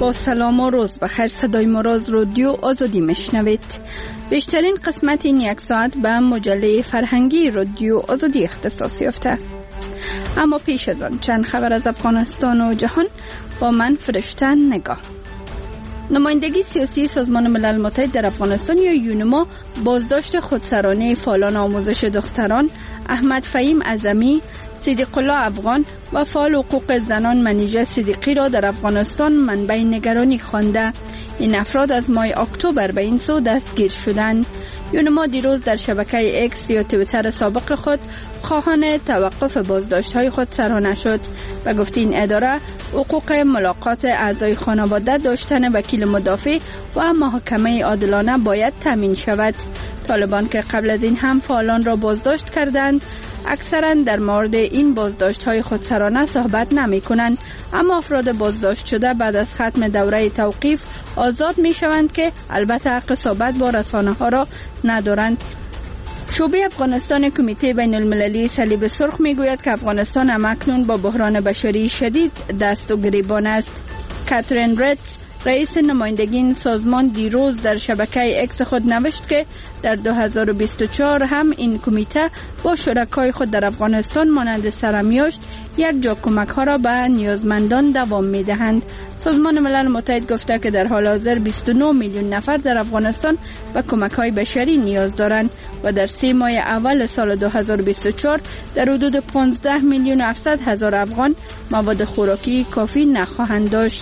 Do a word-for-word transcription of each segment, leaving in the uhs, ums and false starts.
با سلام و روز بخیر. صدای ما را از رادیو آزادی میشنوید. بیشترین قسمت این یک ساعت به مجله فرهنگی رادیو آزادی اختصاص یافته. اما پیش از آن چند خبر از افغانستان و جهان با من فرشته نگاه. نمایندگی سیاسی سازمان ملل متحد در افغانستان یا یونما بازداشت خودسرانه فعالان آموزش دختران احمد فهیم اعظمی، صدیق الله افغان و فعال حقوق زنان منیژه صدیقی را در افغانستان منبع نگرانی خوانده. این افراد از ماه اکتبر به این سو دستگیر شدند. یونما دیروز در شبکه اکس یا توییتر سابق خود خواهان توقف بازداشت‌های خود سرانه شد و گفت این اداره حقوق ملاقات اعضای خانواده، داشتن وکیل مدافع و محاکمه عادلانه باید تامین شود. طالبان که قبل از این هم فعالان را بازداشت کردند، اکثرا در مورد این بازداشت‌های خودسرانه صحبت نمی‌کنند، اما افراد بازداشت شده بعد از ختم دوره توقیف آزاد می‌شوند که البته حق صحبت با رسانه‌ها را ندارند. شعبه افغانستان کمیته بین المللی صلیب سرخ میگوید که افغانستان همکنون با بحران بشری شدید دست و گریبان است. کاترین ریتز، رئیس نمایندگی این سازمان، دیروز در شبکه اکس خود نوشت که در دو هزار و بیست و چهار هم این کمیته با شرکای خود در افغانستان مانند سرمیاشت یک جا کمک ها را به نیازمندان دوام می دهند. سازمان ملل متحد گفته که در حال حاضر بیست و نه میلیون نفر در افغانستان به کمک های بشری نیاز دارند و در سه ماه اول سال دو هزار و بیست و چهار در حدود پانزده میلیون و هفتصد هزار افغان مواد خوراکی کافی نخواهند داشت.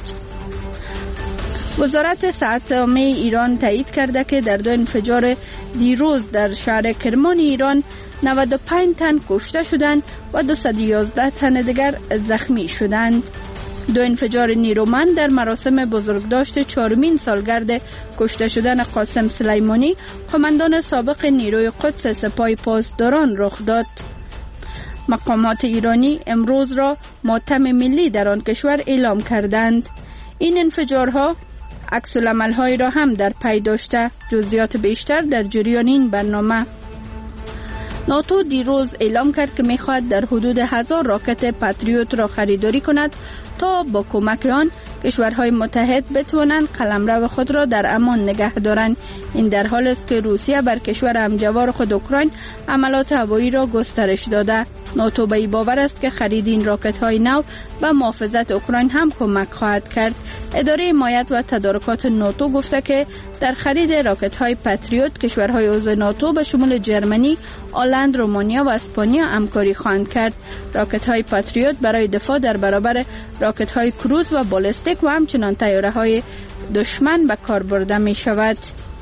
وزارت صحت عامه ایران تایید کرده که در دو انفجار دیروز در شهر کرمان ایران نود و پنج تن کشته شدند و دویست و یازده تن دیگر زخمی شدند. دو انفجار نیرومند در مراسم بزرگداشت چهارمین سالگرد کشته شدن قاسم سلیمانی، قماندان سابق نیروی قدس سپاه پاسداران رخ داد. مقامات ایرانی امروز را ماتم ملی در آن کشور اعلام کردند. این انفجارها عکس العمل‌های را هم در پی داشته. جزئیات بیشتر در جریان این برنامه. ناتو دیروز اعلام کرد که می‌خواهد در حدود هزار راکت پاتریوت را خریداری کند تا با کمک آن کشورهای متحد بتوانند قلمرو خود را در امان نگه دارند. این در حالی است که روسیه بر کشور همجوار خود اوکراین عملیات هوایی را گسترش داده. ناتو به این باور است که خرید این راکت‌های نو به محافظت اوکراین هم کمک خواهد کرد. اداره حمایت و تدارکات ناتو گفته که در خرید راکت‌های پاتریوت کشورهای عضو ناتو به شمول جرمنی، آلند، رومانیا و اسپانیا همکاری خواهند کرد. راکت‌های پاتریوت برای دفاع در برابر راکت‌های کروز و بالستیک و همچنان طیاره‌های دشمن به کار برده می‌شود.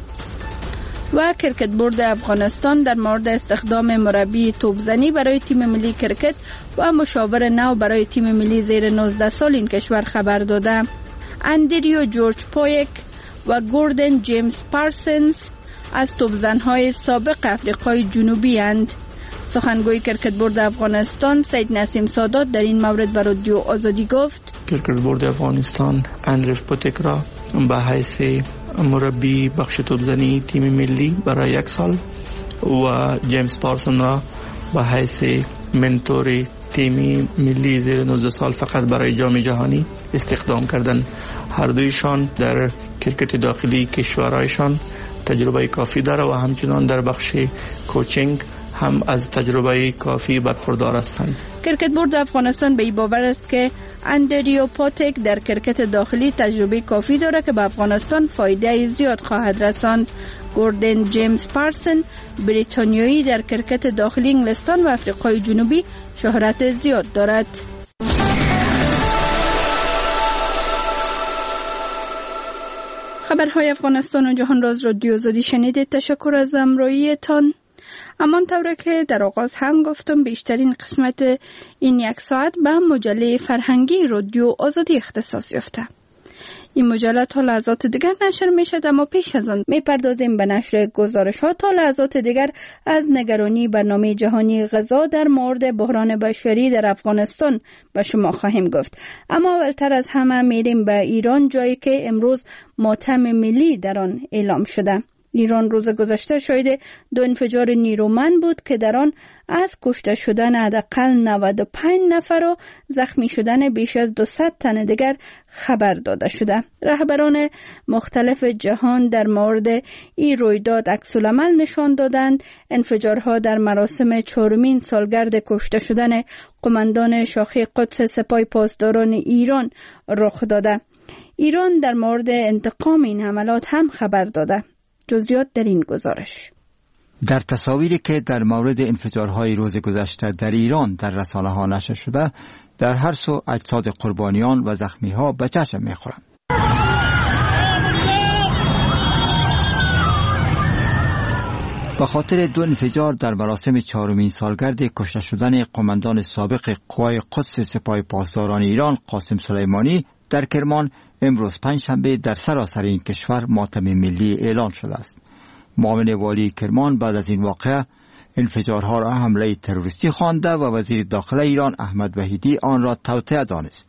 و کرکت بورد افغانستان در مورد استخدام مربی توپزنی برای تیم ملی کرکت و مشاور نو برای تیم ملی زیر نوزده سال این کشور خبر داده. اندریو جورج پویک و گوردن جیمز پارسنز از توپزن‌های سابق افریقای جنوبی اند. سخنگوی کرکت بورد افغانستان سید نسیم سادات در این مورد به رادیو آزادی گفت: کرکت بورد افغانستان اندریو پوتیک را به حیث مربی بخش توپزنی تیم ملی برای یک سال و جیمز پارسون را به حیث منتور تیم ملی زیر نوزده سال فقط برای جام جهانی استخدام کردند. هر دویشان در کرکت داخلی کشورهایشان تجربه کافی دارند و همچنان در بخش کوچینگ هم از تجربه کافی برخوردار هستند. کرکت بورد افغانستان به این باور است که اندریو پوتیک در کرکت داخلی تجربه کافی دارد که به افغانستان فایده زیاد خواهد رساند. گوردن جیمز پارسن بریتانیایی در کرکت داخلی انگلستان و افریقای جنوبی شهرت زیاد دارد. خبرهای افغانستان و جهان را از رادیو آزادی شنیدید. تشکر از همراهیتان. همان طوری که در آغاز هم گفتم بیشترین قسمت این یک ساعت به مجله فرهنگی رادیو آزادی اختصاص یافته. این مجله تا لحظات دیگر نشر می شد، اما پیش از آن می پردازیم به نشر گزارش ها. تا لحظات دیگر از نگرانی برنامه جهانی غذا در مورد بحران بشری در افغانستان به شما خواهیم گفت. اما اولتر از همه میریم به ایران، جایی که امروز ماتم ملی در آن اعلام شده. ایران روز گذشته شاهد دو انفجار نیرومند بود که در آن از کشته شدن حداقل نود و پنج نفر و زخمی شدن بیش از دویست تن دیگر خبر داده شده. رهبران مختلف جهان در مورد این رویداد عکس‌العمل نشان دادند. انفجارها در مراسم چهارمین سالگرد کشته شدن قماندان شاخه قدس سپاه پاسداران ایران رخ داده. ایران در مورد انتقام این حملات هم خبر داده. جزئیات در این گزارش. در تصاویری که در مورد انفجارهای روز گذشته در ایران در رسانه‌ها نشر شده، در هر سو اجساد قربانیان و زخمی‌ها به چشم می‌خورند. به خاطر دو انفجار در مراسم چهارمین سالگرد کشته شدن قماندان سابق قوای قدس سپاه پاسداران ایران قاسم سلیمانی در کرمان، امروز پنجشنبه در سراسر این کشور ماتم ملی اعلان شده است. معاون والی کرمان بعد از این واقعه انفجارها را حمله تروریستی خوانده و وزیر داخله ایران احمد وحیدی آن را توطئه دانست.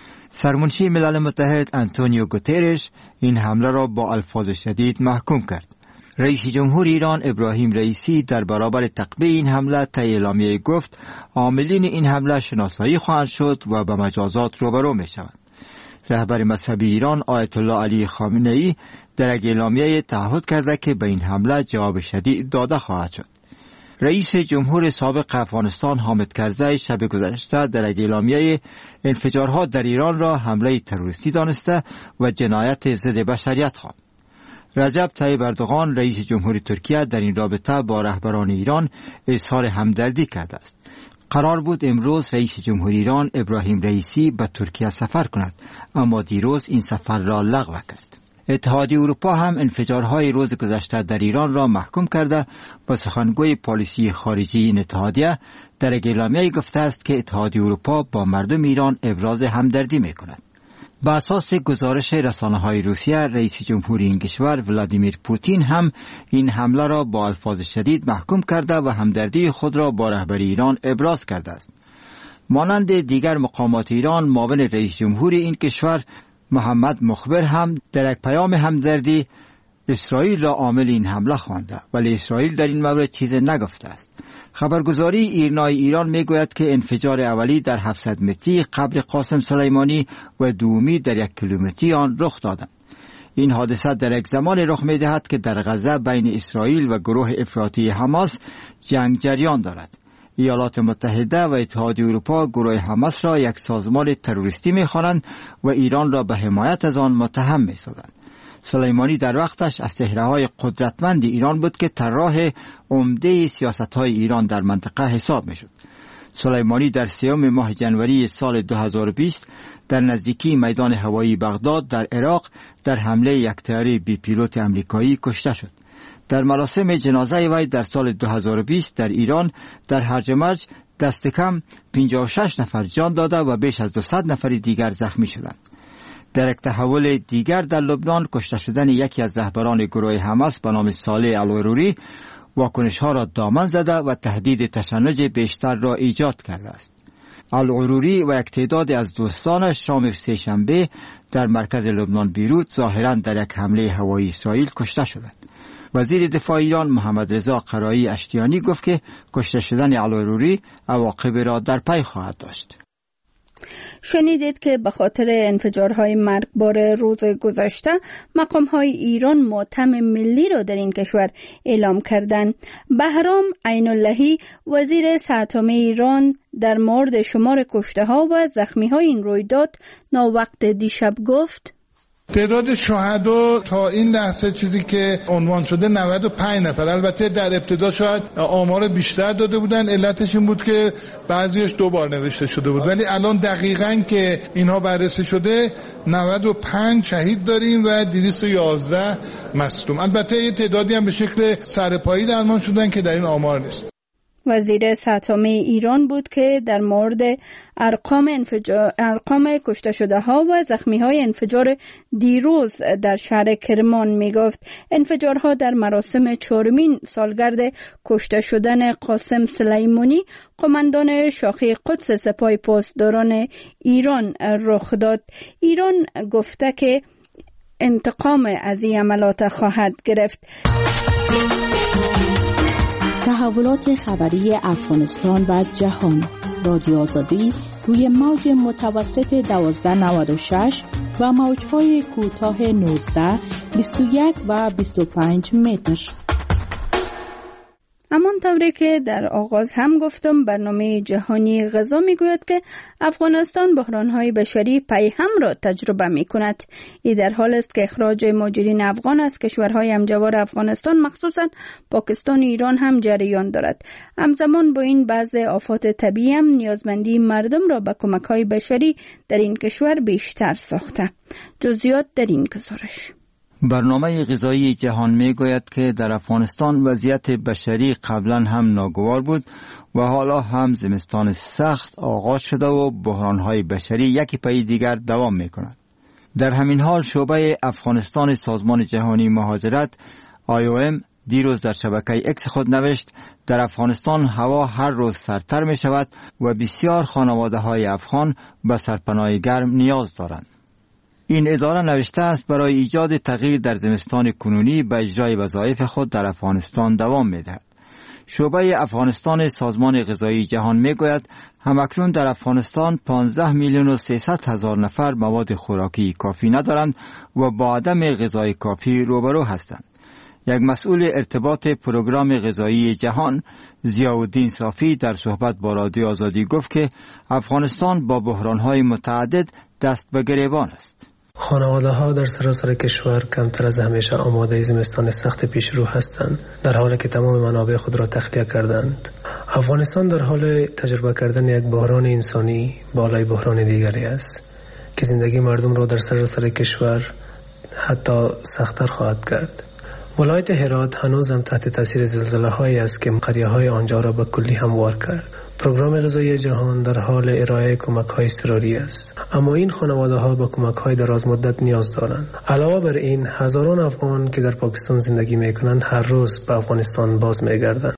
سرمنشی ملل متحد آنتونیو گوترش این حمله را با الفاظ شدید محکوم کرد. رئیس جمهور ایران ابراهیم رئیسی در برابر تقبیح این حمله طی اعلامیه گفت عاملین این حمله شناسایی خواهند شد و به مجازات روبرو می شوند. رهبر مذهبی ایران آیت الله علی خامنه ای در اعلامیه تعهد کرده که به این حمله جواب شدید داده خواهد شد. رئیس جمهور سابق افغانستان حامد کرزی شب گذشته در اعلامیه انفجارها در ایران را حمله تروریستی دانسته و جنایت ضد بشریت خواند. رجب طیب اردوغان رئیس جمهور ترکیه در این رابطه با رهبران ایران اظهار همدردی کرده است. قرار بود امروز رئیس جمهور ایران ابراهیم رئیسی به ترکیه سفر کند، اما دیروز این سفر را لغو کرد. اتحادیه اروپا هم انفجارهای روز گذشته در ایران را محکوم کرده و سخنگوی پالیسی خارجی این اتحادیه در اعلامیه گفته است که اتحادیه اروپا با مردم ایران ابراز همدردی می‌کند. به اساس گزارش رسانه‌های روسیه، رئیس جمهور این کشور ولادیمیر پوتین هم این حمله را با الفاظ شدید محکوم کرده و همدردی خود را با رهبر ایران ابراز کرده است. مانند دیگر مقامات ایران، معاون رئیس جمهور این کشور محمد مخبر هم در یک پیام همدردی اسرائیل را عامل این حمله خوانده، ولی اسرائیل در این مورد چیزی نگفته است. خبرگزاری ایرنای ایران میگوید که انفجار اولی در هفتصد متری قبر قاسم سلیمانی و دومی در یک کیلومتری آن رخ دادند. این حادثه در یک زمان رخ می‌دهد که در غزه بین اسرائیل و گروه افراطی حماس جنگ جریان دارد. ایالات متحده و اتحادیه اروپا گروه حماس را یک سازمان تروریستی می‌خوانند و ایران را به حمایت از آن متهم می‌سازند. سلیمانی در وقتش از چهره‌های قدرتمند ایران بود که طراح عمده سیاست‌های ایران در منطقه حساب می‌شد. سلیمانی در سوم ماه جنوری سال دو هزار و بیست در نزدیکی میدان هوایی بغداد در عراق در حمله یک طیاره بی پیلوت آمریکایی کشته شد. در مراسم جنازه وی در سال دو هزار و بیست در ایران در هرج و مرج دست کم پنجاه و شش نفر جان داده و بیش از دویست نفر دیگر زخمی شدند. در یک تحول دیگر در لبنان، کشته شدن یکی از رهبران گروه حماس به نام صالح العروری واکنش‌ها را دامن زده و تهدید تشنج بیشتر را ایجاد کرده است. العروری و یک تعداد از دوستانش شام سه‌شنبه در مرکز لبنان بیروت ظاهراً در یک حمله هوایی اسرائیل کشته شدند. وزیر دفاع ایران محمد رضا قرایی اشتیانی گفت که کشته شدن العروری عواقب را در پی خواهد داشت. شنیدید که به خاطر انفجارهای مرگبار روز گذشته مقام‌های ایران ماتم ملی را در این کشور اعلام کردند. بهرام عین‌اللهی وزیر صحت عامه ایران در مورد شمار کشته‌ها و زخمی‌های این رویداد ناوقت دیشب گفت: تعداد شهدا تا این لحظه چیزی که عنوان شده نود و پنج نفر. البته در ابتدا شاید آمار بیشتر داده بودن، علتش این بود که بعضیش دو بار نوشته شده بود، ولی الان دقیقاً که اینها بررسی شده نود و پنج شهید داریم و دویست و یازده مصدوم. البته یه تعدادی هم به شکل سرپایی درمان شدن که در این آمار نیست. وزیر صحت عامه ایران بود که در مورد ارقام انفجار ارقام کشته شده ها و زخمی های انفجار دیروز در شهر کرمان می گفت. انفجارها در مراسم چهارمین سالگرد کشته شدن قاسم سلیمانی قماندان شاخه قدس سپاه پاسداران ایران رخ داد. ایران گفته که انتقام از این عملات خواهد گرفت. تحولات خبری افغانستان و جهان. رادیو آزادی روی موج متوسط دوازده نود و شش و موج‌های کوتاه نوزده، بیست و یک و بیست و پنج متر. همان طوری که در آغاز هم گفتم، برنامه جهانی غذا میگوید که افغانستان بحران‌های بشری پیهم را تجربه می‌کند. این در حال است که اخراج مهاجرین افغان از کشورهای همجوار افغانستان مخصوصاً پاکستان و ایران هم جریان دارد. همزمان با این بعض آفات طبیعی هم نیازمندی مردم را به کمک‌های بشری در این کشور بیشتر ساخته. جزئیات در این گزارش. برنامه غذایی جهان می گوید که در افغانستان وضعیت بشری قبلا هم ناگوار بود و حالا هم زمستان سخت آغاز شده و بحرانهای بشری یکی پی دیگر دوام می کند. در همین حال شعبه افغانستان سازمان جهانی مهاجرت آی او ام دیروز در شبکه اکس خود نوشت در افغانستان هوا هر روز سردتر می شود و بسیار خانواده های افغان به سرپناه گرم نیاز دارند. این اداره نوشته است برای ایجاد تغییر در زمستان کنونی به اجرای وظایف خود در افغانستان دوام می‌دهد. شعبه افغانستان سازمان غذایی جهان میگوید همکنون در افغانستان پانزده میلیون و سیصد هزار نفر مواد خوراکی کافی ندارند و با عدم غذای کافی روبرو هستند. یک مسئول ارتباط پروگرام غذایی جهان ضیاءالدین صافی در صحبت با رادیو آزادی گفت که افغانستان با بحران‌های متعدد دست به گریبان است. خانواده ها در سراسر کشور کمتر از همیشه آماده زمستان سخت پیش رو هستند، در حالی که تمام منابع خود را تخلیه کردند. افغانستان در حال تجربه کردن یک بحران انسانی بالای بحران دیگری است که زندگی مردم را در سراسر کشور حتی سخت‌تر خواهد کرد. ولایت هرات هنوز هم تحت تاثیر زلزله هایی است که قریه های آنجا را به کلی هموار کرد. پروگرام غذایی جهان در حال ارائه کمک های اضطراری است، اما این خانواده ها به کمک های دراز مدت نیاز دارند. علاوه بر این هزاران افغان که در پاکستان زندگی میکنند هر روز به افغانستان باز میگردند.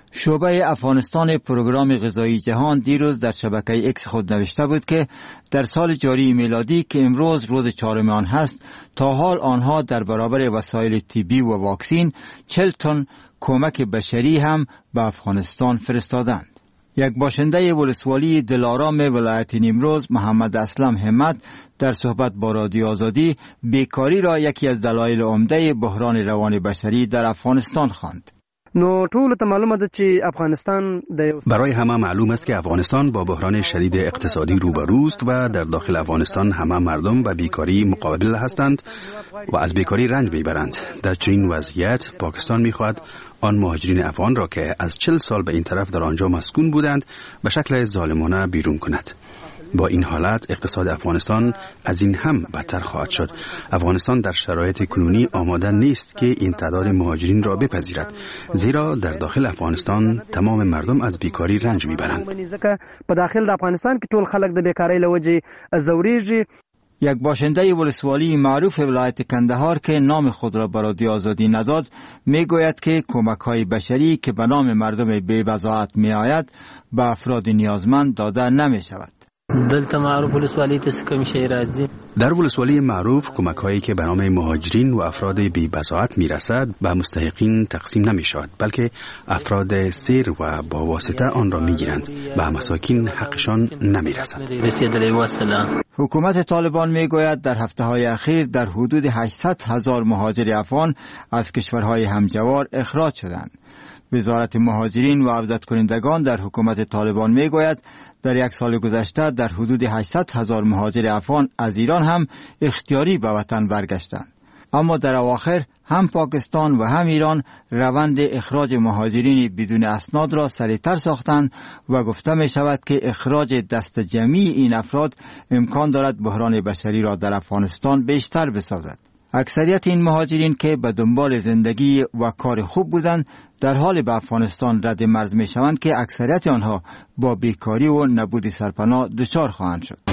شعبه افغانستان پروگرام غذایی جهان دیروز در شبکه اکس خود نوشته بود که در سال جاری میلادی که امروز روز چهارم آن هست، تا حال آنها در برابر وسایل طبی و واکسین چهل تن کمک بشری هم به افغانستان فرستادند. یک باشنده ولسوالی دلارام ولایت نیمروز محمد اسلم همت در صحبت با رادیو آزادی بیکاری را یکی از دلایل عمده بحران روان بشری در افغانستان خواند. نو ټول ته معلومه ده چې افغانستان برای همه معلوم است که افغانستان با بحران شدید اقتصادی روبروست و در داخل افغانستان همه مردم با بیکاری مقابل هستند و از بیکاری رنج میبرند. در چنین وضعیت پاکستان میخواهد آن مهاجرین افغان را که از چل سال به این طرف در آنجا مسکون بودند به شکل ظالمانه بیرون کند. با این حالت اقتصاد افغانستان از این هم بدتر خواهد شد. افغانستان در شرایط کنونی آماده نیست که این تعداد مهاجرین را بپذیرد، زیرا در داخل افغانستان تمام مردم از بیکاری رنج میبرند. په داخل افغانستان کې ټول خلک د بیکاری له وجې زوریږي. یک باشنده ولسوالی معروف ولایت کندهار که نام خود را به رادیو آزادی نداد میگوید که کمک‌های بشری که به نام مردم بی‌بضاعت میآید به افراد نیازمند داده نمی‌شود. دلته معروف ولسوالی ته کوم شی راځي؟ در ولسوالی معروف کمک هایی که به نام مهاجرین و افراد بی بضاعت می رسد به مستحقین تقسیم نمی شود، بلکه افراد سیر و با واسطه آن را می گیرند، به مساکین حقشان نمی رسد. حکومت طالبان می گوید در هفته های اخیر در حدود هشتصد هزار مهاجر افغان از کشورهای همجوار اخراج شدند. وزارت مهاجرین و عودت کنندگان در حکومت طالبان می گوید در یک سال گذشته در حدود هشتصد هزار مهاجر افغان از ایران هم اختیاری به وطن برگشتند. اما در اواخر هم پاکستان و هم ایران روند اخراج مهاجرین بدون اسناد را سریعتر ساختند و گفته می شود که اخراج دست جمعی این افراد امکان دارد بحران بشری را در افغانستان بیشتر بسازد. اکثریت این مهاجرین که به دنبال زندگی و کار خوب بودند در حال به افغانستان رد مرز می شوند که اکثریت آنها با بیکاری و نبود سرپناه دچار خواهند شد.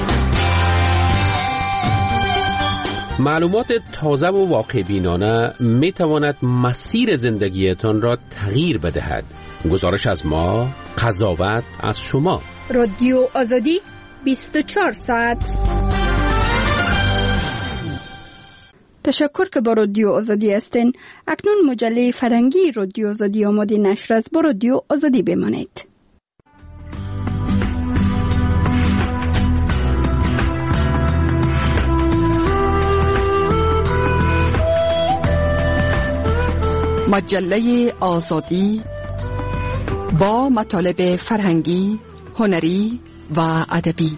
معلومات تازه و واقع بینانه می تواند مسیر زندگیتان را تغییر بدهد. گزارش از ما، قضاوت از شما. رادیو آزادی بیست و چهار ساعت. تشکر که با رادیو آزادی هستین. اکنون مجله فرهنگی رادیو آزادی آماده نشر است. با رادیو آزادی بمانید. مجله آزادی با مطالب فرهنگی، هنری و ادبی.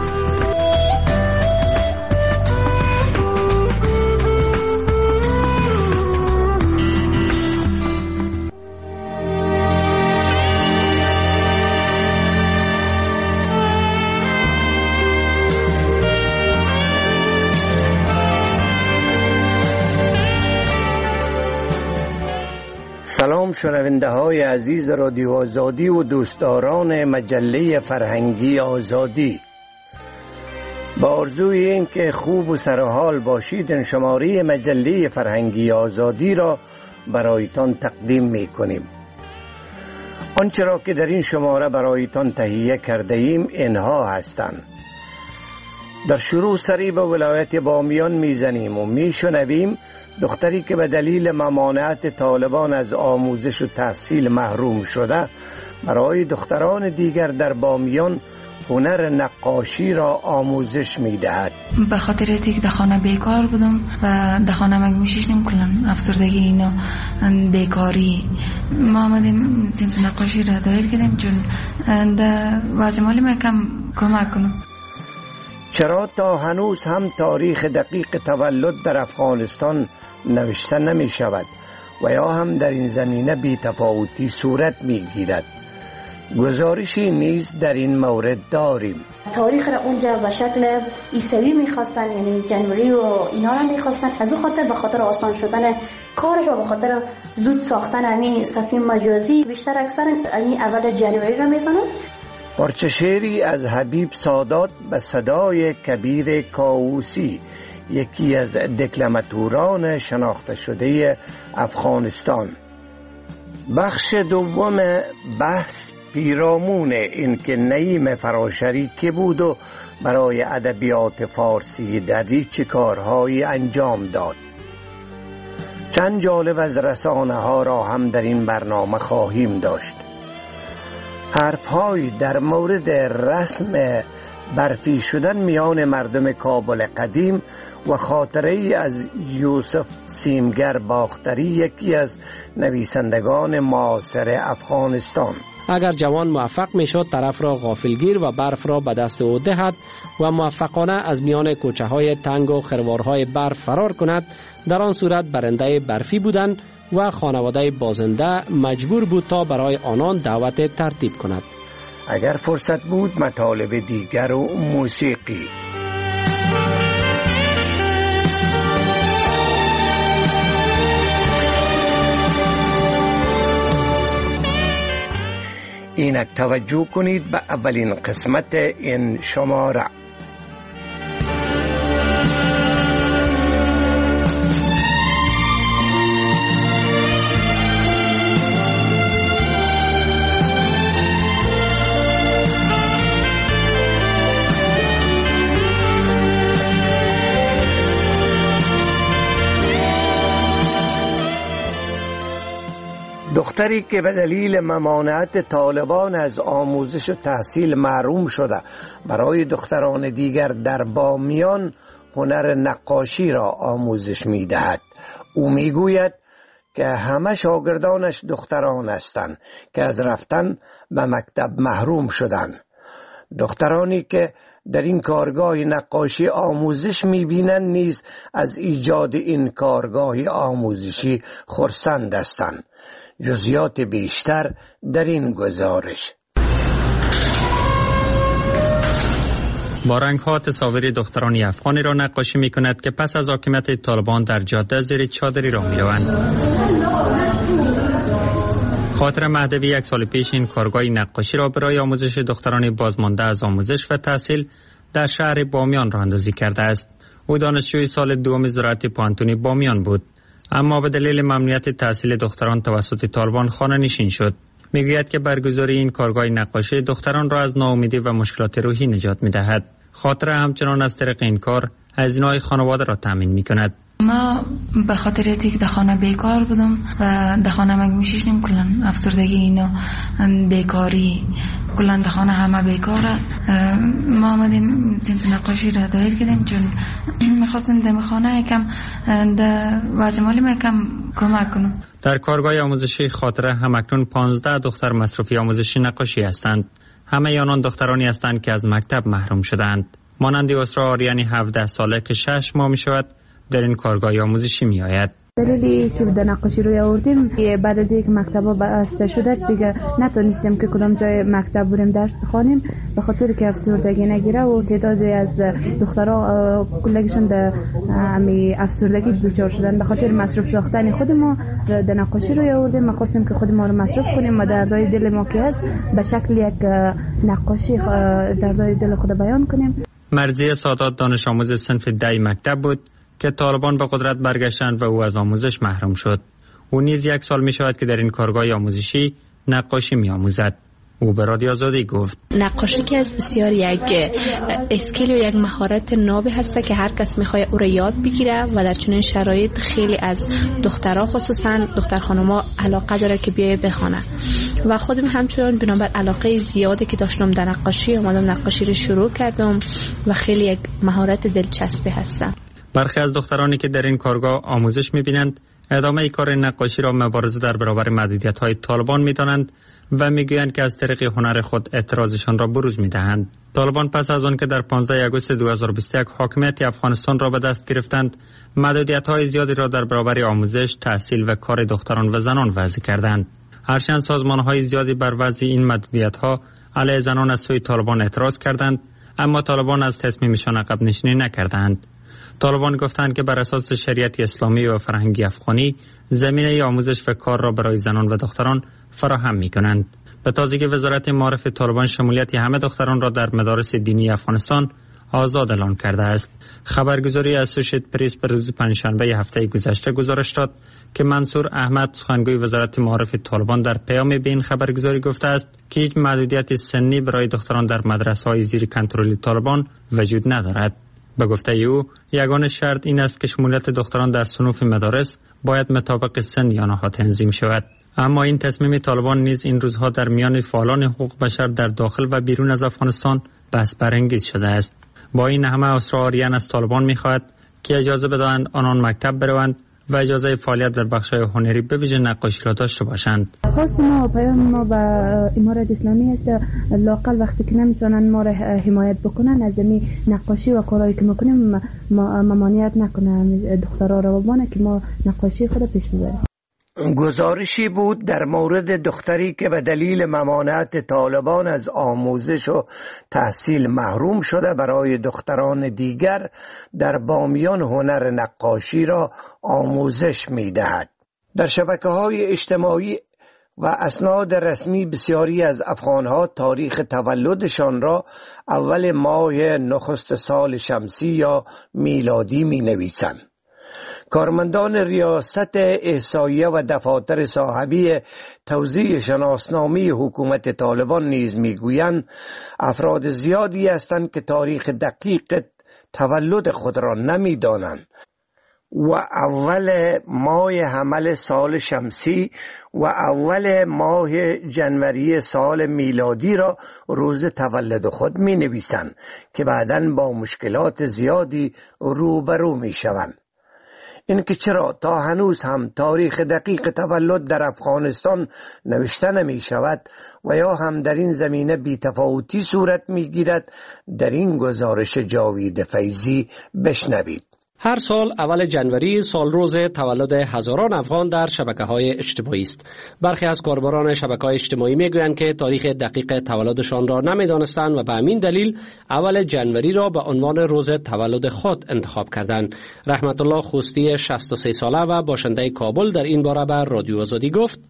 سلام شنونده های عزیز رادیو آزادی و دوستداران مجله فرهنگی آزادی. با آرزوی این که خوب و سرحال باشید، این شماره مجله فرهنگی آزادی را برایتان تقدیم می کنیم. آنچه را که در این شماره برایتان تهیه کرده ایم اینها هستند. در شروع سری به ولایت بامیان میزنیم و میشنویم دختری که به دلیل ممانعت طالبان از آموزش و تحصیل محروم شده برای دختران دیگر در بامیان هنر نقاشی را آموزش میدهد. به خاطر اینکه در خانه بیکار بودم و در خانه مگه میشیشتیم کلن افسردگی اینا بیکاری، ما آمدیم سمت نقاشی را دایر کردیم چون در وضع مالی من کم کمک کنم. چرا تا هنوز هم تاریخ دقیق تولد در افغانستان نوشته نمی شود و یا هم در این زمینه بی تفاوتی صورت می گیرد؟ گزارشی نیز در این مورد داریم. تاریخ را اونجا به شکل عیسوی میخواستن، یعنی جنوری و اینا را میخواستن، از اون خاطر به خاطر آسان شدن کارش و به خاطر زود ساختن همین صفحه مجازی بیشتر اکثر این اول جنوری را میزنن. پارچه شعری از حبیب سادات به صدای کبیر کاووسی، یکی از دکلماتوران شناخته شده افغانستان. بخش دوم بحث پیرامون این که نعیم فراشری که بود و برای ادبیات فارسی دری چه کارهایی انجام داد. چند جالب از رسانه ها را هم در این برنامه خواهیم داشت. حرف‌های در مورد رسم برفی شدن میان مردم کابل قدیم و خاطره از یوسف سیمگر باختری، یکی از نویسندگان معاصر افغانستان. اگر جوان موفق میشد طرف را غافلگیر و برف را به دست او دهد و موفقانه از میان کوچه های تنگ و خروارهای برف فرار کند، در آن صورت برنده برفی بودند و خانواده بازنده مجبور بود تا برای آنان دعوت ترتیب کند. اگر فرصت بود مطالب دیگر و موسیقی. اینک توجه کنید به اولین قسمت این شماره. دختری که به دلیل ممانعت طالبان از آموزش و تحصیل محروم شده برای دختران دیگر در بامیان هنر نقاشی را آموزش می دهد. او می گوید که همه شاگردانش دختران هستند که از رفتن به مکتب محروم شدند. دخترانی که در این کارگاه نقاشی آموزش می‌بینند نیز از ایجاد این کارگاه آموزشی خرسند هستند. جزئیات بیشتر در این گزارش. با رنگ‌ها تصاویر دختران افغانی را نقاشی می‌کند که پس از حاکمیت طالبان در جاده زیر چادری راه می‌روند. خاطر مهدوی یک سال پیش این کارگاه نقاشی را برای آموزش دختران بازمانده از آموزش و تحصیل در شهر بامیان راه اندازی کرده است. او دانشجوی سال دوم زراعت پوهنتون بامیان بود، اما به دلیل ممنوعیت تحصیل دختران توسط طالبان خانه نشین شد. میگوید که برگزاری این کارگاه نقاشی دختران را از ناامیدی و مشکلات روحی نجات می‌دهد. خاطر همچنان از طریق این کار هزینه‌های خانواده را تامین می‌کند. ما به خاطر از اینکه در خانه بیکار بودم و در خانه مگه میشیشتیم کلن افسردگی اینا بیکاری کلن در خانه همه بیکاره. ما آمدیم سمت نقاشی را دایر کردیم چون میخواستیم در خانه یکم در وضع مالی ما یکم کمک کنم. در کارگاه آموزشی خاطره همکنون پانزده دختر مصرفی آموزشی نقاشی هستند. همه آنان دخترانی هستند که از مکتب محروم شدند. مانند اسرا آریانی هفده ساله که شش ماه می شود در این کارگاه آموزشی می آید. دلیلی که در نقاشی روی آوردیم بعد از اینکه مکتب‌ها بسته شده دیگه نتونستیم که کدام جای مکتب بریم درس بخوانیم به خاطر که افسردگی نگیره و تعدادی از دخترها کلشون در امی افسردگی دچار شدن. به خاطر مصرف ساختن خود ما در نقاشی روی آوردیم. ما خواستیم که خود ما رو مصرف کنیم و دردهای دل ما که هست به شکل یک نقاشی دردهای دل خود بیان کنیم. مرضیه سادات دانش آموز صنف دی مکتب بود که طالبان به قدرت برگشتند و او از آموزش محروم شد. او نیز یک سال می شود که در این کارگاه آموزشی نقاشی می آموزد. او به رادیو آزادی گفت نقاشی که از بسیار یک اسکیل و یک مهارت نابی هست که هر کس میخواد او را یاد بگیره و در چنین شرایط خیلی از دخترها خصوصا دختر خانم‌ها علاقه داره که بیای بخونه و خودم همچنان بنابر علاقه زیادی که داشتم در نقاشی اومدم نقاشی رو شروع کردم و خیلی یک مهارت دلچسبی هست. برخی از دخترانی که در این کارگاه آموزش می‌بینند ادامه کار نقاشی را مبارزه در برابر محدودیت‌های طالبان می‌دانند و می‌گویند که از طریق هنر خود اعتراضشان را بروز می‌دهند. طالبان پس از آن که در پانزده آگوست دو هزار و بیست و یک حاکمیت افغانستان را به دست گرفتند، محدودیت‌های زیادی را در برابر آموزش، تحصیل و کار دختران و زنان وضع کردند. هرچند سازمان‌های زیادی بر وضع این محدودیت‌ها علیه زنان از سوی طالبان اعتراض کردند، اما طالبان از تصمیمشان عقب نشینی نکردند. طالبان گفتند که بر اساس شریعت اسلامی و فرهنگی افغانی زمینه آموزش و کار را برای زنان و دختران فراهم می‌کنند. به تازگی وزارت معارف طالبان شمولیت همه دختران را در مدارس دینی افغانستان آزاد اعلام کرده است. خبرگزاری اسوشییت پریس به روز پنجشنبه هفته گذشته گزارش داد که منصور احمد سخنگوی وزارت معارف طالبان در پیام به این خبرگزاری گفته است که هیچ محدودیت سنی برای دختران در مدرسه‌های زیر کنترل طالبان وجود ندارد. به گفته او یگانه شرط این است که شمولیت دختران در صنوف مدارس باید مطابق سن آنها تنظیم شود. اما این تصمیم طالبان نیز این روزها در میان فعالان حقوق بشر در داخل و بیرون از افغانستان بحث برانگیز شده است. با این همه اسرا آریان از طالبان می‌خواهد که اجازه بدهند آنان مکتب بروند و اجازه فعالیت در بخش‌های هنری به ویژه نقاشی را داشته باشند. خواست ما و پیام ما به امارت اسلامی است لاقل وقتی که نمیتونن ما را حمایت بکنن از این نقاشی و کارهایی که میکنیم ممانعت نکنن دخترها را و بانه که ما نقاشی خود پیش ببریم. گزارشی بود در مورد دختری که به دلیل ممانعت طالبان از آموزش و تحصیل محروم شده برای دختران دیگر در بامیان هنر نقاشی را آموزش می‌دهد. در شبکه‌های اجتماعی و اسناد رسمی بسیاری از افغان‌ها تاریخ تولدشان را اول ماه نخست سال شمسی یا میلادی می‌نویسند. کارمندان ریاست احصایه و دفاتر صاحبی توزیع شناسنامه حکومت طالبان نیز میگویند افراد زیادی هستند که تاریخ دقیق تولد خود را نمیدانند و اول ماه حمل سال شمسی و اول ماه جنوری سال میلادی را روز تولد خود می نویسند که بعداً با مشکلات زیادی روبرو می شوند. این که چرا تا هنوز هم تاریخ دقیق تولد در افغانستان نوشته نمی شود و یا هم در این زمینه بی‌تفاوتی صورت می گیرد در این گزارش جاوید فیضی بشنوید. هر سال اول جنوری سال روز تولد هزاران افغان در شبکه‌های اجتماعی است. برخی از کاربران شبکه‌های اجتماعی میگویند که تاریخ دقیق تولدشان را نمی‌دانستند و به همین دلیل اول جنوری را به عنوان روز تولد خود انتخاب کردند. رحمت الله خوستی شصت و سه ساله و باشنده کابل در این باره به رادیو آزادی گفت: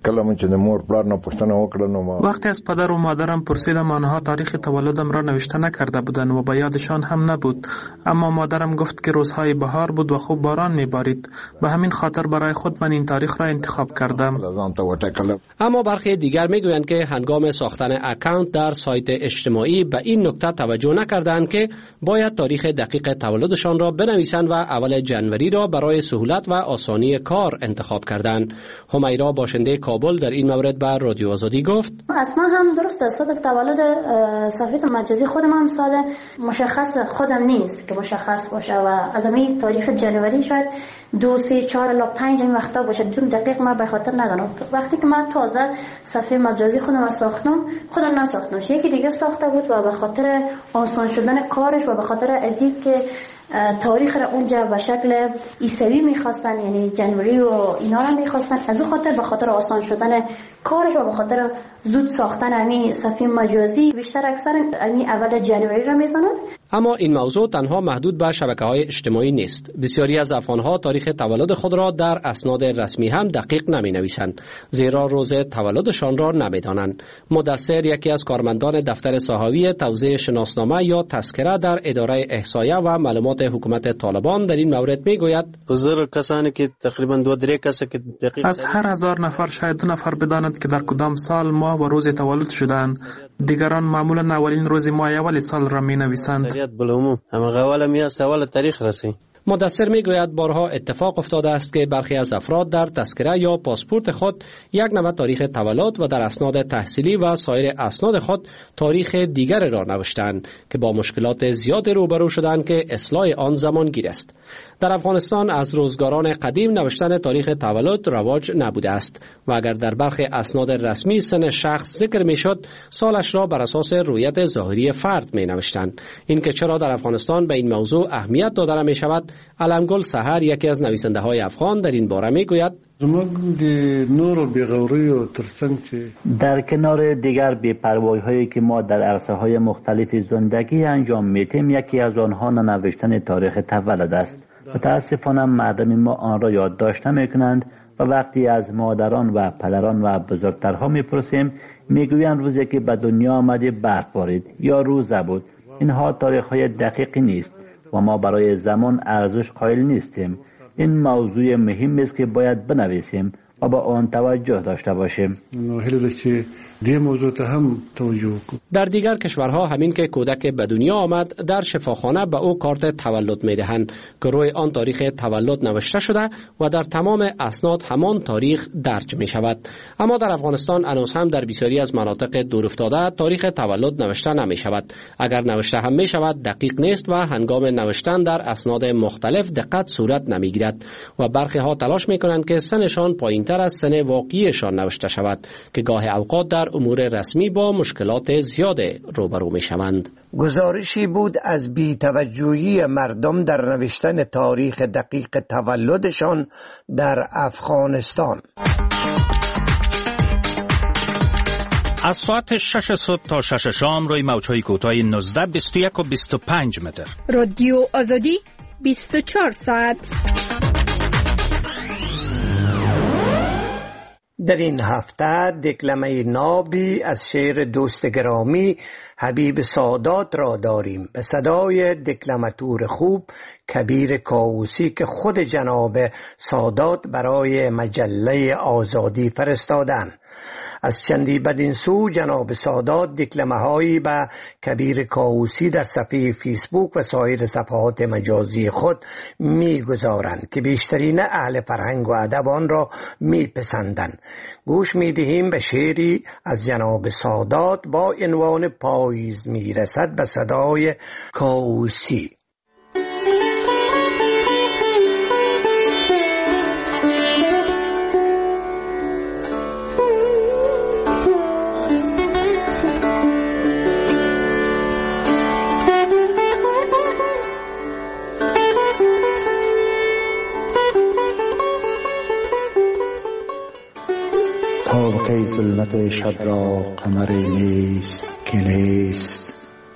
وقتی از پدر و مادرم پرسیدم آنها تاریخ تولدم را نوشته نکرده بودند و به یادشان هم نبود، اما مادرم گفت که روزهای بهار بهار بود و خوب باران میبارید. به همین خاطر برای خود من این تاریخ را انتخاب کردم. اما برخی دیگر میگویند که هنگام ساختن اکانت در سایت اجتماعی به این نکته توجه نکردند که باید تاریخ دقیق تولدشان را بنویسند و اول جنوری را برای سهولت و آسانی کار انتخاب کردند. همیرا باشنده کابل در این مورد به رادیو آزادی گفت: اصلا هم درست است. سال تولد صفحه مجازی خودم هم سال مشخص خودم نیست که مشخص باشه و از همین تاریخ جنوری شاید دو سه چهار الی پنج این وقتا باشه، چون دقیق ما به خاطر ندارم. وقتی که من تازه صفحه مجازی خودم را ساختم، خودم نساختم، یکی دیگه ساخته بود و به خاطر آسان شدن کارش و به خاطر از اینکه تاریخ را اونجا به شکل عیسوی میخواستن، یعنی جنوری و اینا را میخواستن، از اون خاطر به خاطر آسان شدن کارش و به خاطر زود ساختن همین صفحه مجازی بیشتر اکثر همین اول جنوری را میزنن. اما این موضوع تنها محدود به شبکه‌های اجتماعی نیست. بسیاری از افغان‌ها تاریخ تولد خود را در اسناد رسمی هم دقیق نمی‌نویسند، زیرا روز تولدشان را نمی‌دانند. مدثر، یکی از کارمندان دفتر ساحوی توزیع شناسنامه یا تذکره در اداره احصایه و معلومات حکومت طالبان در این مورد می‌گوید: حضور کسانی که تقریباً دو درې کس که دقیق از هر هزار نفر شاید دو نفر بدانند که در کدام سال ماه و روز تولد شدند. دیگران معمولاً اولین روز ماه اول سال را می‌نویسند. بالعموم اما اول میاست اول تاریخ رسی. مدثر میگوید بارها اتفاق افتاده است که برخی از افراد در تذکره یا پاسپورت خود یک نوع تاریخ تولد و در اسناد تحصیلی و سایر اسناد خود تاریخ دیگر را نوشتند که با مشکلات زیاد روبرو شدند که اصلاح آن زمانگیر است. در افغانستان از روزگاران قدیم نوشتن تاریخ تولد رواج نبوده است و اگر در برخی اسناد رسمی سن شخص ذکر میشد، سالش را بر اساس رویت ظاهری فرد می نوشتند. این که چرا در افغانستان به این موضوع اهمیت داده نمی شود، علمگل سحر، یکی از نویسنده های افغان، در این باره می گوید: در کنار دیگر بی‌پروایی هایی که ما در عرصه های مختلف زندگی انجام میتیم، یکی از آنها ننوشتن تاریخ تولد است. متاسفانه مردم ما آن را یادداشت نمی‌کنند و وقتی از مادران و پدران و بزرگترها میپرسیم، میگویند روزی که به دنیا آمدی برف بارید یا روزه بود. اینها تاریخ‌های دقیقی نیست و ما برای زمان ارزش قائل نیستیم. این موضوع مهم است که باید بنویسیم و با آن توجه داشته باشیم. در دیگر کشورها همین که کودک به دنیا آمد، در شفاخانه به او کارت تولد میدهند که روی آن تاریخ تولد نوشته شده و در تمام اسناد همان تاریخ درج می شود. اما در افغانستان هنوز هم در بسیاری از مناطق دورافتاده تاریخ تولد نوشته نمی شود. اگر نوشته هم می شود دقیق نیست و هنگام نوشتن در اسناد مختلف دقت صورت نمی گیرد و برخی ها تلاش می کنند که سنشان پایین تر از سن واقعیشان نوشته شود که گاه اوقات در امور رسمی با مشکلات زیاد روبرو می شوند. گزارشی بود از بی‌توجهی مردم در نوشتن تاریخ دقیق تولدشان در افغانستان. از ساعت شش صبح تا شش شام روی موج‌های کوتاه نوزده، بیست و یک و بیست و پنج متر. رادیو آزادی بیست و چهار ساعت. در این هفته دکلمه نابی از شعر دوست گرامی حبیب سادات را داریم به صدای دکلماتور خوب کبیر کاووسی که خود جناب سادات برای مجله آزادی فرستادن. از چندی بدین سو جناب سادات دکلمه هایی به کبیر کاووسی در صفحه فیسبوک و سایر صفحات مجازی خود می گذارند که بیشترین اهل فرهنگ و ادب آن را می پسندند. گوش می دهیم به شعری از جناب سادات با عنوان پاییز می رسد به صدای کاووسی. کی ظلمت شب را قمر نیست که نیست،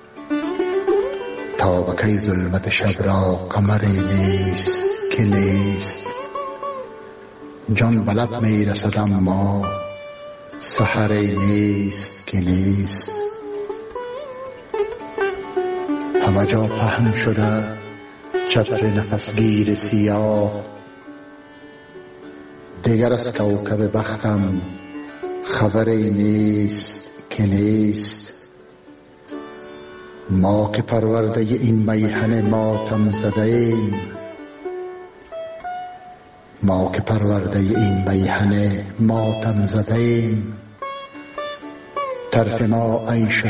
تا به کی ظلمت شب را قمر نیست که نیست. جان به لب می رسد اما سحر نیست که نیست. همه جا پهن شده چتر نفسگیر سیاه. دیگر از کوکب بختم خبری نیست که نیست. ما که پرورده این میهن ماتم زده ایم، ما که پرورده این میهن ماتم زده ایم. طرف ما عیش